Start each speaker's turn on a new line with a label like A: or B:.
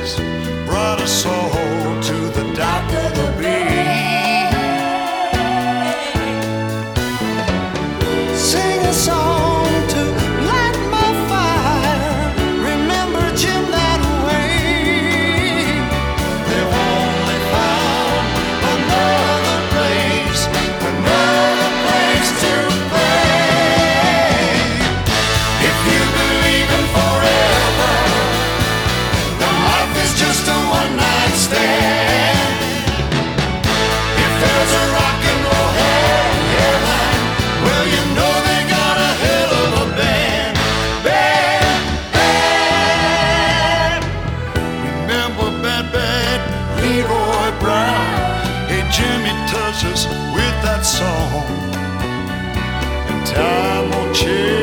A: days brought us all to the dock of the bay. Sing a song to light my fire. Remember Jim that way. They've only found another place to play. If you believe in forever, then life is just a one-night stand. If there's a rock and roll heaven, well, you know they got a hell of a band. Remember bad Leroy Brown? Hey, Jimmy touched us with that song, and time will change.